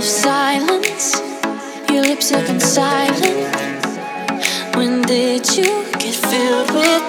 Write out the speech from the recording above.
of silence. Your lips have been silent. When did you get filled with